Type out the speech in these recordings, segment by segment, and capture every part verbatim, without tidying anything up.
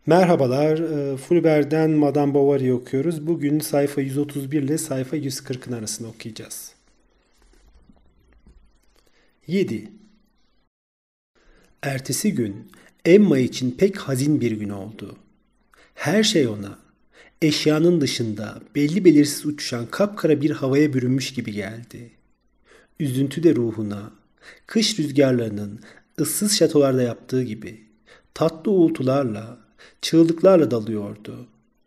Merhabalar, e, Fulbert'den Madame Bovary'i okuyoruz. Bugün sayfa yüz otuz bir ile sayfa yüz kırkın arasında okuyacağız. yedi. Ertesi gün Emma için pek hazin bir gün oldu. Her şey ona, eşyanın dışında belli belirsiz uçuşan kapkara bir havaya bürünmüş gibi geldi. Üzüntü de ruhuna, kış rüzgarlarının ıssız şatolarda yaptığı gibi tatlı uğultularla, çığlıklarla dalıyordu.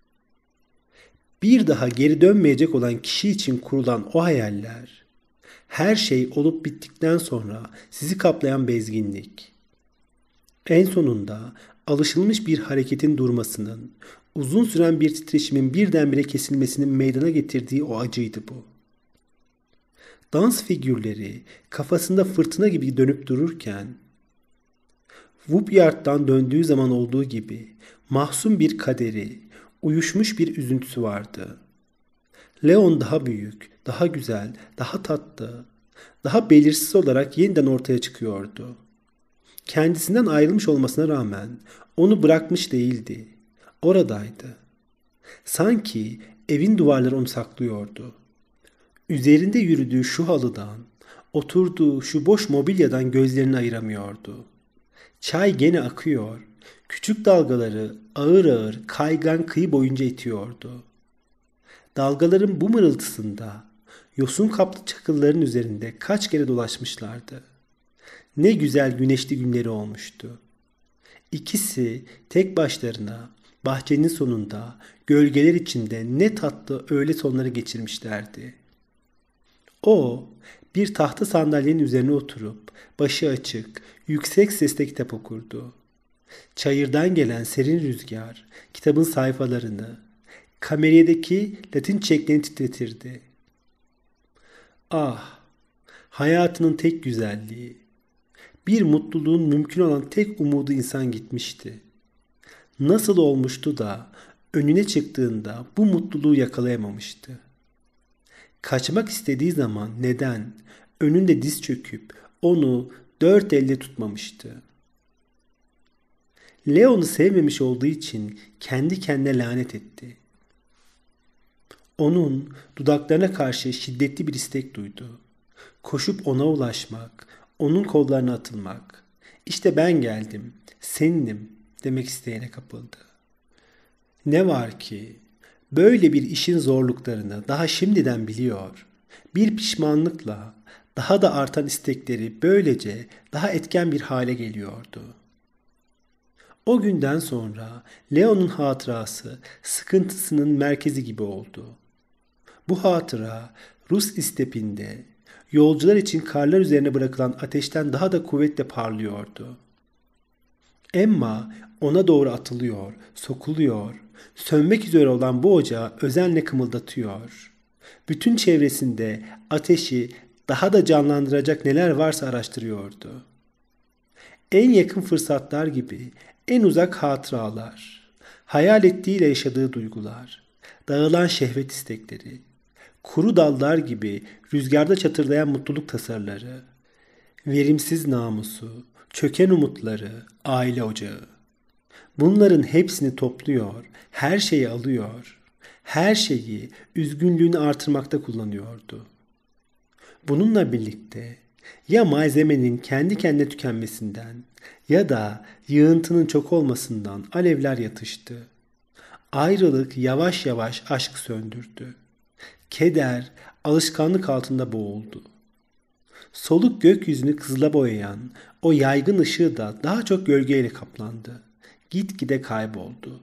Bir daha geri dönmeyecek olan kişi için kurulan o hayaller, her şey olup bittikten sonra sizi kaplayan bezginlik. En sonunda alışılmış bir hareketin durmasının, uzun süren bir titreşimin birdenbire kesilmesinin meydana getirdiği o acıydı bu. Dans figürleri kafasında fırtına gibi dönüp dururken, Woodyard'dan döndüğü zaman olduğu gibi mahzun bir kaderi, uyuşmuş bir üzüntüsü vardı. Leon daha büyük, daha güzel, daha tatlı, daha belirsiz olarak yeniden ortaya çıkıyordu. Kendisinden ayrılmış olmasına rağmen onu bırakmış değildi. Oradaydı. Sanki evin duvarları onu saklıyordu. Üzerinde yürüdüğü şu halıdan, oturduğu şu boş mobilyadan gözlerini ayıramıyordu. Çay gene akıyor. Küçük dalgaları ağır ağır kaygan kıyı boyunca itiyordu. Dalgaların bu mırıltısında yosun kaplı çakılların üzerinde kaç kere dolaşmışlardı. Ne güzel güneşli günleri olmuştu. İkisi tek başlarına bahçenin sonunda gölgeler içinde ne tatlı öğle sonları geçirmişlerdi. O bir tahta sandalyenin üzerine oturup başı açık, yüksek sesle kitap okurdu. Çayırdan gelen serin rüzgar kitabın sayfalarını, kameryadaki Latin çiçeklerini titretirdi. Ah, hayatının tek güzelliği, bir mutluluğun mümkün olan tek umudu insan gitmişti. Nasıl olmuştu da önüne çıktığında bu mutluluğu yakalayamamıştı? Kaçmak istediği zaman neden önünde diz çöküp onu dört elle tutmamıştı? Leon'u sevmemiş olduğu için kendi kendine lanet etti. Onun dudaklarına karşı şiddetli bir istek duydu. Koşup ona ulaşmak, onun kollarına atılmak. İşte ben geldim, seninim demek isteyene kapıldı. Ne var ki böyle bir işin zorluklarını daha şimdiden biliyor. Bir pişmanlıkla daha da artan istekleri böylece daha etken bir hale geliyordu. O günden sonra Leo'nun hatırası sıkıntısının merkezi gibi oldu. Bu hatıra Rus istepinde yolcular için karlar üzerine bırakılan ateşten daha da kuvvetle parlıyordu. Emma ona doğru atılıyor, sokuluyor, sönmek üzere olan bu ocağı özenle kımıldatıyor. Bütün çevresinde ateşi daha da canlandıracak neler varsa araştırıyordu. En yakın fırsatlar gibi en uzak hatıralar, hayal ettiğiyle yaşadığı duygular, dağılan şehvet istekleri, kuru dallar gibi rüzgarda çatırdayan mutluluk tasarıları, verimsiz namusu, çöken umutları, aile ocağı. Bunların hepsini topluyor, her şeyi alıyor, her şeyi üzgünlüğünü artırmakta kullanıyordu. Bununla birlikte ya malzemenin kendi kendine tükenmesinden ya da yığıntının çok olmasından alevler yatıştı. Ayrılık yavaş yavaş aşk söndürdü. Keder alışkanlık altında boğuldu. Soluk gökyüzünü kızıla boyayan o yaygın ışığı da daha çok gölgeyle kaplandı. Gitgide kayboldu.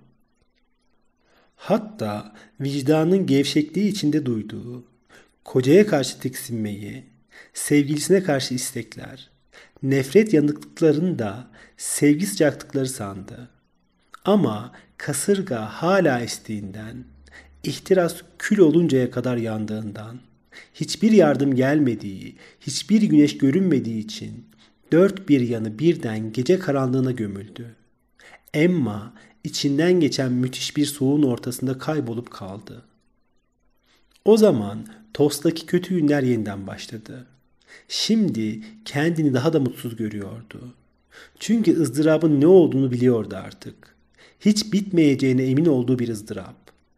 Hatta vicdanın gevşekliği içinde duyduğu, kocaya karşı tiksinmeyi, sevgilisine karşı istekler, nefret yanıklıklarını da sevgi sıcaklıkları sandı. Ama kasırga hala estiğinden, ihtiras kül oluncaya kadar yandığından, hiçbir yardım gelmediği, hiçbir güneş görünmediği için dört bir yanı birden gece karanlığına gömüldü. Emma içinden geçen müthiş bir soğuğun ortasında kaybolup kaldı. O zaman Tost'taki kötü günler yeniden başladı. Şimdi kendini daha da mutsuz görüyordu. Çünkü ızdırabın ne olduğunu biliyordu artık. Hiç bitmeyeceğine emin olduğu bir ızdırap.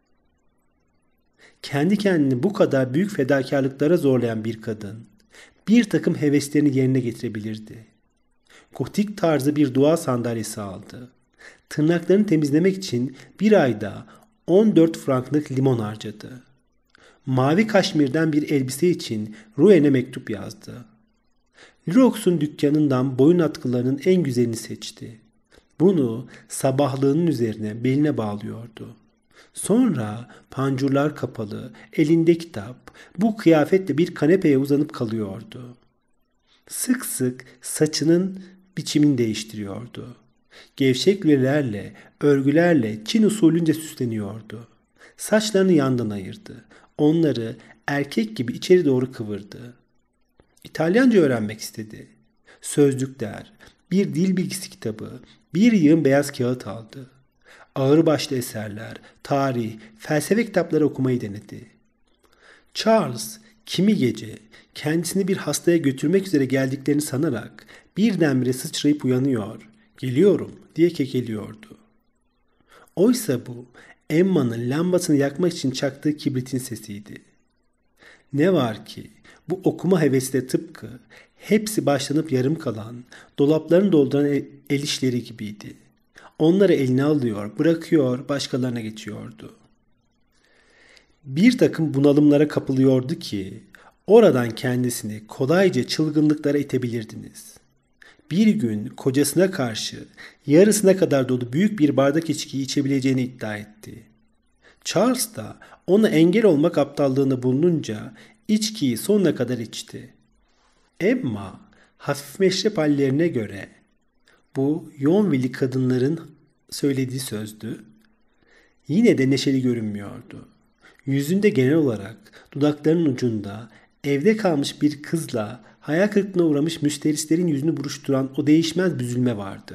Kendi kendini bu kadar büyük fedakarlıklara zorlayan bir kadın, bir takım heveslerini yerine getirebilirdi. Gotik tarzı bir dua sandalyesi aldı. Tırnaklarını temizlemek için bir ayda on dört franklık limon harcadı. Mavi kaşmirden bir elbise için Rouen'e mektup yazdı. Lurox'un dükkanından boyun atkılarının en güzelini seçti. Bunu sabahlığının üzerine beline bağlıyordu. Sonra pancurlar kapalı, elinde kitap, bu kıyafetle bir kanepeye uzanıp kalıyordu. Sık sık saçının biçimini değiştiriyordu. Gevşek lülelerle, örgülerle Çin usulünce süsleniyordu. Saçlarını yandan ayırdı. Onları erkek gibi içeri doğru kıvırdı. İtalyanca öğrenmek istedi. Sözlükler, bir dil bilgisi kitabı, bir yığın beyaz kağıt aldı. Ağırbaşlı eserler, tarih, felsefe kitapları okumayı denedi. Charles, kimi gece kendisini bir hastaya götürmek üzere geldiklerini sanarak birdenbire sıçrayıp uyanıyor, geliyorum diye kekeliyordu. Oysa bu Emma'nın lambasını yakmak için çaktığı kibritin sesiydi. Ne var ki bu okuma hevesi de tıpkı hepsi başlanıp yarım kalan, dolaplarını dolduran el, el işleri gibiydi. Onları eline alıyor, bırakıyor, başkalarına geçiyordu. Bir takım bunalımlara kapılıyordu ki oradan kendisini kolayca çılgınlıklara itebilirdiniz. Bir gün kocasına karşı yarısına kadar dolu büyük bir bardak içkiyi içebileceğini iddia etti. Charles da ona engel olmak aptallığını bulununca içkiyi sonuna kadar içti. Emma hafif meşrep hallerine göre bu Yonville'li kadınların söylediği sözdü. Yine de neşeli görünmüyordu. Yüzünde genel olarak dudaklarının ucunda evde kalmış bir kızla hayal kırıklığına uğramış müşteristlerin yüzünü buruşturan o değişmez büzülme vardı.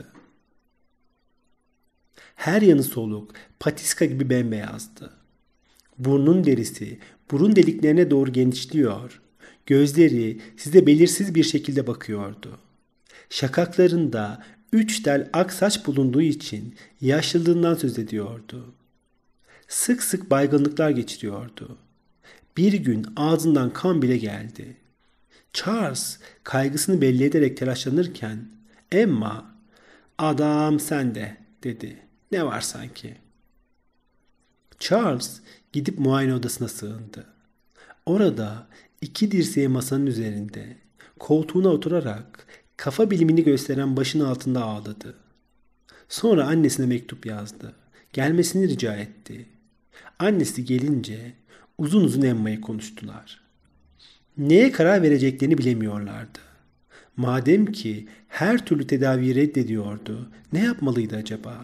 Her yanı soluk, patiska gibi bembeyazdı. Burnun derisi burun deliklerine doğru genişliyor. Gözleri size belirsiz bir şekilde bakıyordu. Şakaklarında üç tel ak saç bulunduğu için yaşlılığından söz ediyordu. Sık sık baygınlıklar geçiriyordu. Bir gün ağzından kan bile geldi. Charles kaygısını belli ederek telaşlanırken Emma "Adam sende" dedi. "Ne var sanki?" Charles gidip muayene odasına sığındı. Orada iki dirseği masanın üzerinde koltuğuna oturarak kafa bilimini gösteren başın altında ağladı. Sonra annesine mektup yazdı. Gelmesini rica etti. Annesi gelince uzun uzun Emma'yı konuştular. Neye karar vereceklerini bilemiyorlardı. Madem ki her türlü tedaviyi reddediyordu, ne yapmalıydı acaba?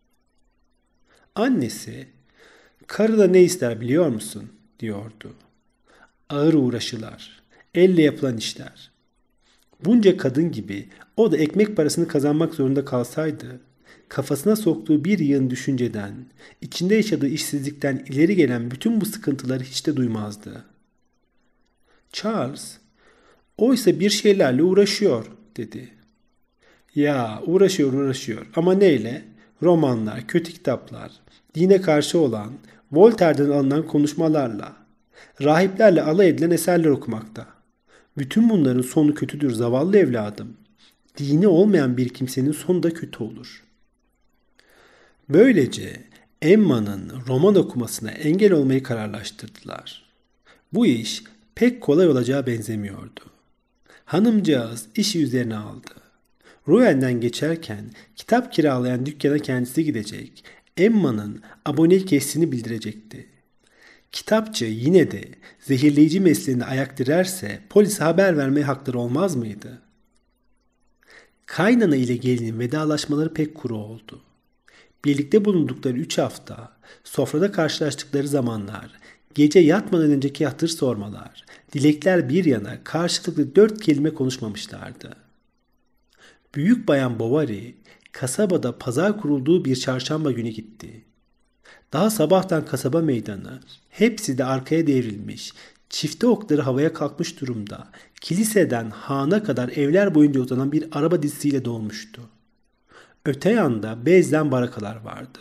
Annesi, "Karı da ne ister biliyor musun?" diyordu. "Ağır uğraşılar, elle yapılan işler. Bunca kadın gibi o da ekmek parasını kazanmak zorunda kalsaydı, kafasına soktuğu bir yığın düşünceden, içinde yaşadığı işsizlikten ileri gelen bütün bu sıkıntıları hiç de duymazdı." Charles, "Oysa bir şeylerle uğraşıyor," dedi. "Ya uğraşıyor uğraşıyor ama neyle? Romanlar, kötü kitaplar, dine karşı olan, Voltaire'den alınan konuşmalarla, rahiplerle alay edilen eserler okumakta. Bütün bunların sonu kötüdür zavallı evladım. Dini olmayan bir kimsenin sonu da kötü olur." Böylece Emma'nın roman okumasına engel olmayı kararlaştırdılar. Bu iş pek kolay olacağı benzemiyordu. Hanımcağız işi üzerine aldı. Rouen'den geçerken kitap kiralayan dükkana kendisi gidecek, Emma'nın abonelik kestiğini bildirecekti. Kitapçı yine de zehirleyici mesleğini ayak direrse polise haber vermeye hakları olmaz mıydı? Kaynana ile gelinin vedalaşmaları pek kuru oldu. Birlikte bulundukları üç hafta, sofrada karşılaştıkları zamanlar, gece yatmadan önceki hatır sormalar, dilekler bir yana karşılıklı dört kelime konuşmamışlardı. Büyük Bayan Bovary, kasabada pazar kurulduğu bir çarşamba günü gitti. Daha sabahtan kasaba meydanı, hepsi de arkaya devrilmiş, çifte okları havaya kalkmış durumda, kiliseden hana kadar evler boyunca uzanan bir araba dizisiyle dolmuştu. Öte yanda bezden barakalar vardı.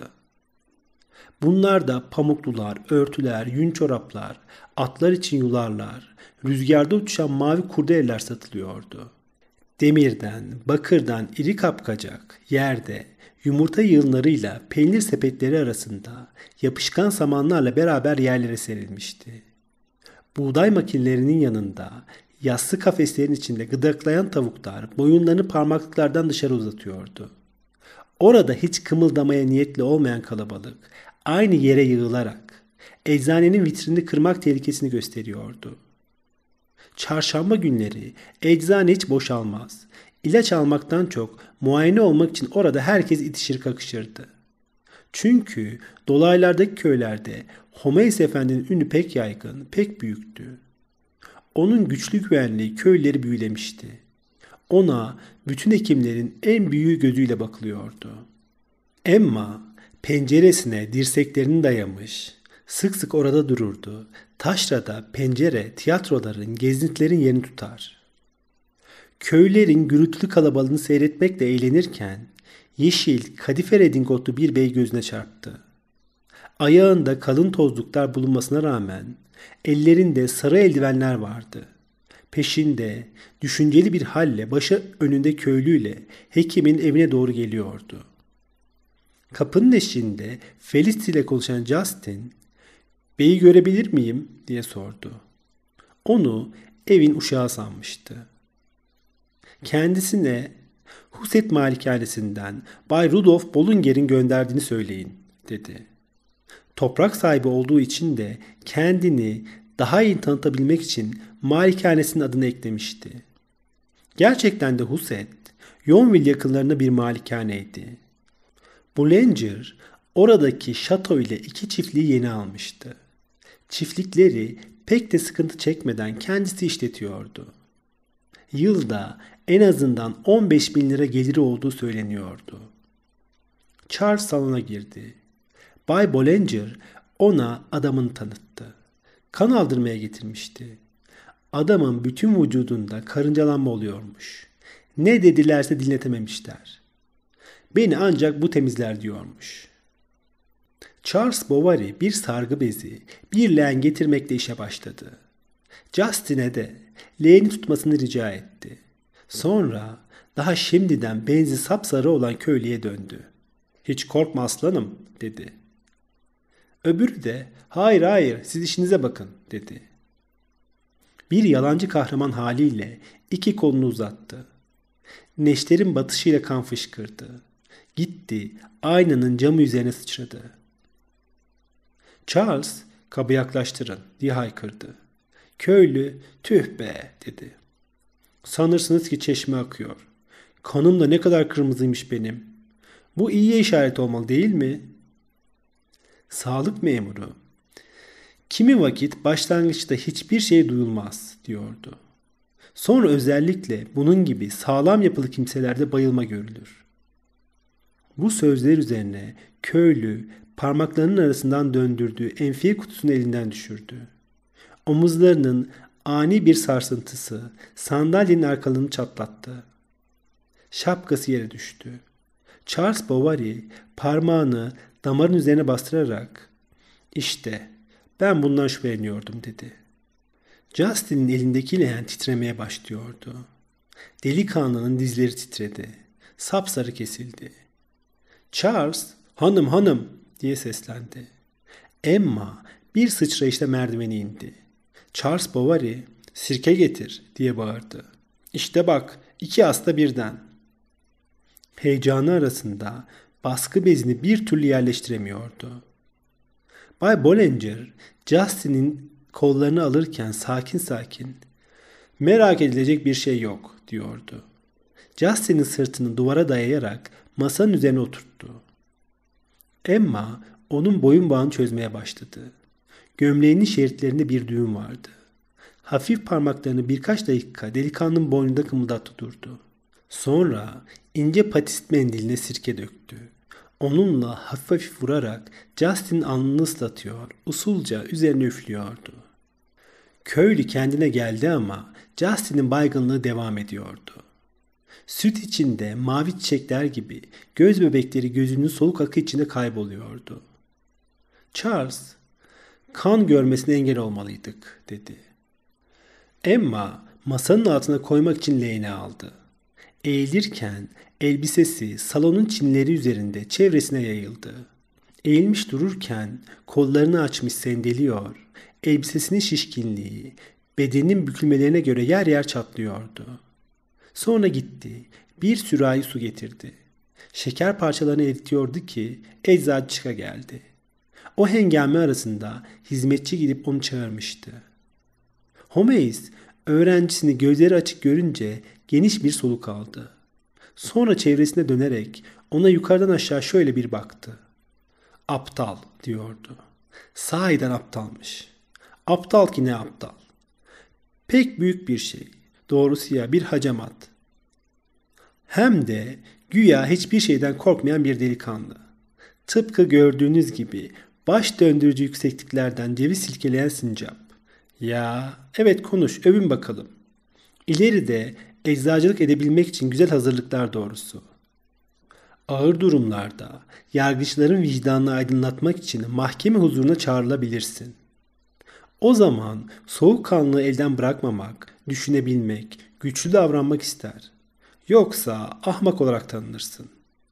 Bunlarda pamuklular, örtüler, yün çoraplar, atlar için yularlar, rüzgarda uçuşan mavi kurdeleler satılıyordu. Demirden, bakırdan iri kapkacak, yerde, yumurta yığınlarıyla peynir sepetleri arasında yapışkan samanlarla beraber yerlere serilmişti. Buğday makinelerinin yanında, yassı kafeslerin içinde gıdaklayan tavuklar boyunlarını parmaklıklardan dışarı uzatıyordu. Orada hiç kımıldamaya niyetli olmayan kalabalık aynı yere yığılarak eczanenin vitrinini kırmak tehlikesini gösteriyordu. Çarşamba günleri eczane hiç boşalmaz. İlaç almaktan çok muayene olmak için orada herkes itişir kakışırdı. Çünkü dolaylardaki köylerde Homeys Efendi'nin ünü pek yaygın, pek büyüktü. Onun güçlü güvenliği köyleri büyülemişti. Ona bütün hekimlerin en büyüğü gözüyle bakılıyordu. Emma penceresine dirseklerini dayamış, sık sık orada dururdu. Taşra'da pencere tiyatroların, gezintilerin yerini tutar. Köylerin gürültülü kalabalığını seyretmekle eğlenirken yeşil, kadife redingotlu bir bey gözüne çarptı. Ayağında kalın tozluklar bulunmasına rağmen ellerinde sarı eldivenler vardı. Peşinde düşünceli bir halle başı önünde köylüyle hekimin evine doğru geliyordu. Kapının eşiğinde Felicity ile konuşan Justin, "Beyi görebilir miyim?" diye sordu. Onu evin uşağı sanmıştı. Kendisine Huset malikanesinden Bay Rudolf Bollinger'in gönderdiğini söyleyin, dedi. Toprak sahibi olduğu için de kendini daha iyi tanıtabilmek için malikanesinin adını eklemişti. Gerçekten de Huset, Yonville yakınlarında bir malikaneydi. Bollinger oradaki şato ile iki çiftliği yeni almıştı. Çiftlikleri pek de sıkıntı çekmeden kendisi işletiyordu. Yılda en azından on beş bin lira geliri olduğu söyleniyordu. Charles salona girdi. Bay Bollinger ona adamını tanıttı. Kan aldırmaya getirmişti. Adamın bütün vücudunda karıncalanma oluyormuş. Ne dedilerse dinletememişler. Beni ancak bu temizler diyormuş. Charles Bovary bir sargı bezi, bir leğen getirmekle işe başladı. Justin'e de leğeni tutmasını rica etti. Sonra daha şimdiden benzi sapsarı olan köylüye döndü. "Hiç korkma aslanım," dedi. Öbürü de "Hayır hayır, siz işinize bakın," dedi. Bir yalancı kahraman haliyle iki kolunu uzattı. Neşterin batışıyla kan fışkırdı. Gitti, aynanın camı üzerine sıçradı. "Charles, kabı yaklaştırın," diye haykırdı. Köylü, "Tüh be," dedi. "Sanırsınız ki çeşme akıyor. Kanım da ne kadar kırmızıymış benim. Bu iyiye işaret olmalı değil mi?" Sağlık memuru, "Kimi vakit başlangıçta hiçbir şey duyulmaz," diyordu. Sonra özellikle bunun gibi sağlam yapılı kimselerde bayılma görülür. Bu sözler üzerine köylü parmaklarının arasından döndürdüğü enfiye kutusunu elinden düşürdü. Omuzlarının ani bir sarsıntısı sandalyenin arkalığını çatlattı. Şapkası yere düştü. Charles Bovary parmağını damarın üzerine bastırarak "İşte ben bundan şüpheleniyordum," dedi. Justin'in elindeki leğen titremeye başlıyordu. Delikanlının dizleri titredi. Sapsarı kesildi. "Charles, hanım hanım," diye seslendi. Emma bir sıçrayışla merdiveni indi. Charles Bovary, "Sirke getir," diye bağırdı. "İşte bak, iki hasta birden." Heyecanı arasında baskı bezini bir türlü yerleştiremiyordu. Bay Bollinger, Justin'in kollarını alırken sakin sakin, "Merak edilecek bir şey yok," diyordu. Justin'in sırtını duvara dayayarak masanın üzerine oturttu. Emma onun boyun bağını çözmeye başladı. Gömleğinin şeritlerinde bir düğüm vardı. Hafif parmaklarını birkaç dakika delikanlının boynunda kımıldattı durdu. Sonra ince patist mendiline sirke döktü. Onunla hafif hafif vurarak Justin'in alnını ıslatıyor, usulca üzerine üflüyordu. Köylü kendine geldi ama Justin'in baygınlığı devam ediyordu. Süt içinde mavi çiçekler gibi göz bebekleri gözünün soluk akı içinde kayboluyordu. Charles, kan görmesine engel olmalıydık, dedi. Emma masanın altına koymak için leğeni aldı. Eğilirken elbisesi salonun çinleri üzerinde çevresine yayıldı. Eğilmiş dururken kollarını açmış sendeliyor, elbisesinin şişkinliği bedeninin bükülmelerine göre yer yer çatlıyordu. Sonra gitti, bir sürahi su getirdi. Şeker parçalarını eritiyordu ki eczacı çıka geldi. O hengame arasında hizmetçi gidip onu çağırmıştı. Holmes öğrencisini gözleri açık görünce geniş bir soluk aldı. Sonra çevresine dönerek ona yukarıdan aşağı şöyle bir baktı. Aptal, diyordu. Sahiden aptalmış. Aptal ki ne aptal. Pek büyük bir şey. Doğrusu ya bir hacamat. Hem de güya hiçbir şeyden korkmayan bir delikanlı. Tıpkı gördüğünüz gibi baş döndürücü yüksekliklerden ceviz silkeleyen sincap. Ya evet konuş, övün bakalım. İleride eczacılık edebilmek için güzel hazırlıklar doğrusu. Ağır durumlarda yargıçların vicdanını aydınlatmak için mahkeme huzuruna çağrılabilirsin. O zaman soğukkanlılığı elden bırakmamak, düşünebilmek, güçlü davranmak ister. Yoksa ahmak olarak tanınırsın.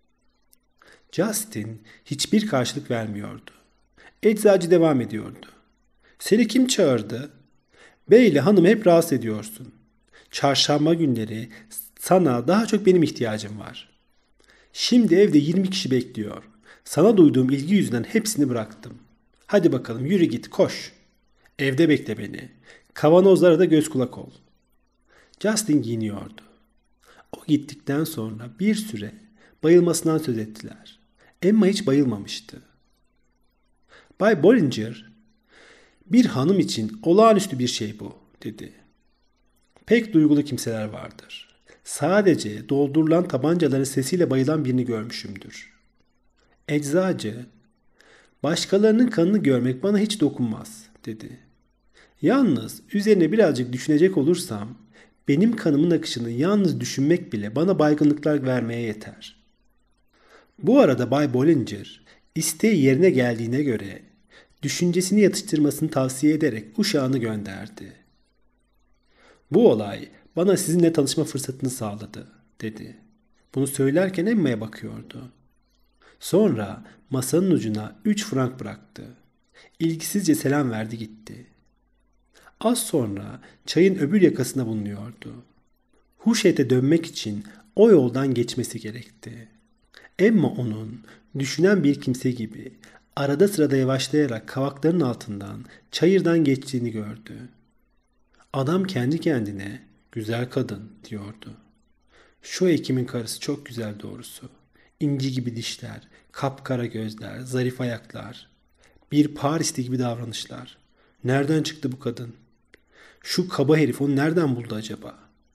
Justin hiçbir karşılık vermiyordu. Eczacı devam ediyordu. Seni kim çağırdı? Bey ile hanımı hep rahatsız ediyorsun. Çarşamba günleri sana daha çok benim ihtiyacım var. Şimdi evde yirmi kişi bekliyor. Sana duyduğum ilgi yüzünden hepsini bıraktım. Hadi bakalım yürü git koş. Evde bekle beni. Kavanozlara da göz kulak ol. Justin giyiniyordu. O gittikten sonra bir süre bayılmasından söz ettiler. Emma hiç bayılmamıştı. Bay Bollinger, bir hanım için olağanüstü bir şey bu, dedi. Pek duygulu kimseler vardır. Sadece doldurulan tabancaların sesiyle bayılan birini görmüşümdür. Eczacı, başkalarının kanını görmek bana hiç dokunmaz, dedi. Yalnız üzerine birazcık düşünecek olursam, benim kanımın akışını yalnız düşünmek bile bana baygınlıklar vermeye yeter. Bu arada Bay Bollinger, isteği yerine geldiğine göre, düşüncesini yatıştırmasını tavsiye ederek uşağını gönderdi. Bu olay bana sizinle tanışma fırsatını sağladı, dedi. Bunu söylerken Emma'ya bakıyordu. Sonra masanın ucuna üç frank bıraktı. İlgisizce selam verdi gitti. Az sonra çayın öbür yakasında bulunuyordu. Huşet'e dönmek için o yoldan geçmesi gerekti. Emma onun düşünen bir kimse gibi arada sırada yavaşlayarak kavakların altından çayırdan geçtiğini gördü. Adam kendi kendine güzel kadın diyordu. Şu hekimin karısı çok güzel doğrusu. İnci gibi dişler, kapkara gözler, zarif ayaklar. Bir Parisli gibi davranışlar. Nereden çıktı bu kadın? Şu kaba herif onu nereden buldu acaba?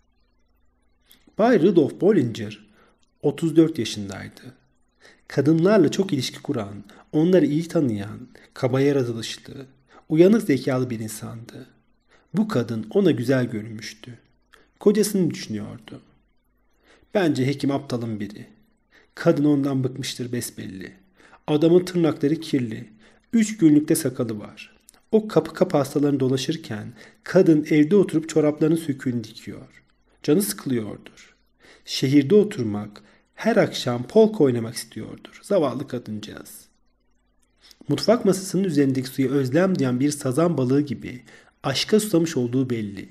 Bay Rudolf Bollinger otuz dört yaşındaydı. Kadınlarla çok ilişki kuran, onları iyi tanıyan, kaba yaratılışlı, uyanık zekalı bir insandı. Bu kadın ona güzel görünmüştü. Kocasını düşünüyordu. Bence hekim aptalın biri. Kadın ondan bıkmıştır besbelli. Adamın tırnakları kirli. Üç günlükte sakalı var. O kapı kapı hastalarını dolaşırken kadın evde oturup çoraplarının söküğünü dikiyor. Canı sıkılıyordur. Şehirde oturmak, her akşam polka oynamak istiyordur. Zavallı kadıncağız. Mutfak masasının üzerindeki suya özlem duyan bir sazan balığı gibi aşka susamış olduğu belli.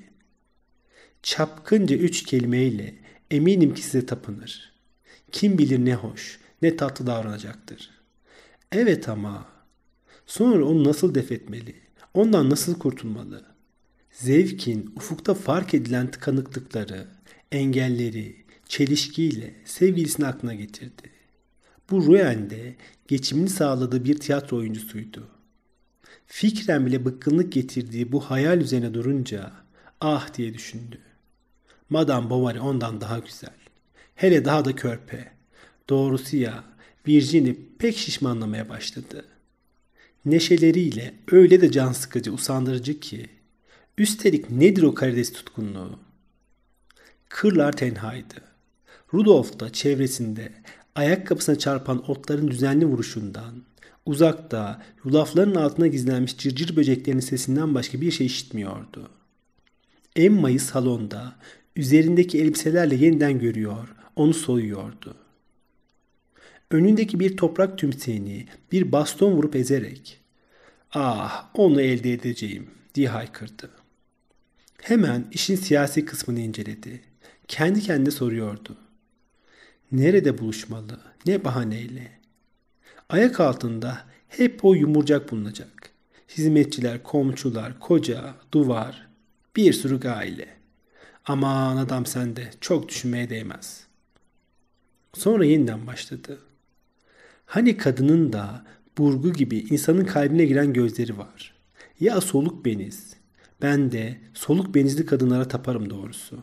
Çapkınca üç kelimeyle eminim ki size tapınır. Kim bilir ne hoş, ne tatlı davranacaktır. Evet ama sonra onu nasıl def etmeli? Ondan nasıl kurtulmalı? Zevkin ufukta fark edilen tıkanıklıkları, engelleri, çelişkiyle sevgilisini aklına getirdi. Bu Rouen de geçimini sağladığı bir tiyatro oyuncusuydu. Fikren bile bıkkınlık getirdiği bu hayal üzerine durunca ah diye düşündü. Madame Bovary ondan daha güzel. Hele daha da körpe. Doğrusu ya Virginie pek şişmanlamaya başladı. Neşeleriyle öyle de can sıkıcı, usandırıcı ki. Üstelik nedir o karides tutkunluğu? Kırlar tenhaydı. Rudolf da çevresinde ayakkabısına çarpan otların düzenli vuruşundan, uzakta yulafların altına gizlenmiş cırcır böceklerinin sesinden başka bir şey işitmiyordu. Emma'yı salonda, üzerindeki elbiselerle yeniden görüyor, onu soyuyordu. Önündeki bir toprak tümseğini bir baston vurup ezerek, "Ah, onu elde edeceğim," diye haykırdı. Hemen işin siyasi kısmını inceledi. Kendi kendine soruyordu. Nerede buluşmalı, ne bahaneyle? Ayak altında hep o yumurcak bulunacak. Hizmetçiler, komşular, koca, duvar, bir sürü aile. Aman adam sende, çok düşünmeye değmez. Sonra yeniden başladı. Hani kadının da burgu gibi insanın kalbine giren gözleri var. Ya soluk beniz. Ben de soluk benizli kadınlara taparım doğrusu.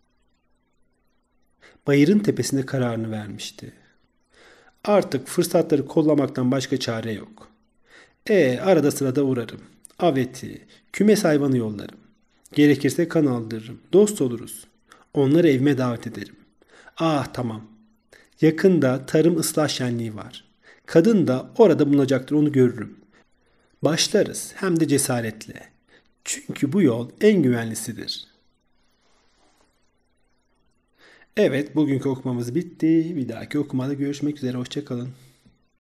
Bayırın tepesinde kararını vermişti. Artık fırsatları kollamaktan başka çare yok. E arada sırada uğrarım. Aveti, kümes hayvanı yollarım. Gerekirse kan aldırırım. Dost oluruz. Onları evime davet ederim. Ah tamam. Yakında tarım ıslah şenliği var. Kadın da orada bulunacaktır, onu görürüm. Başlarız hem de cesaretle. Çünkü bu yol en güvenlisidir. Evet, bugünkü okumamız bitti. Bir dahaki okumada görüşmek üzere. Hoşça kalın.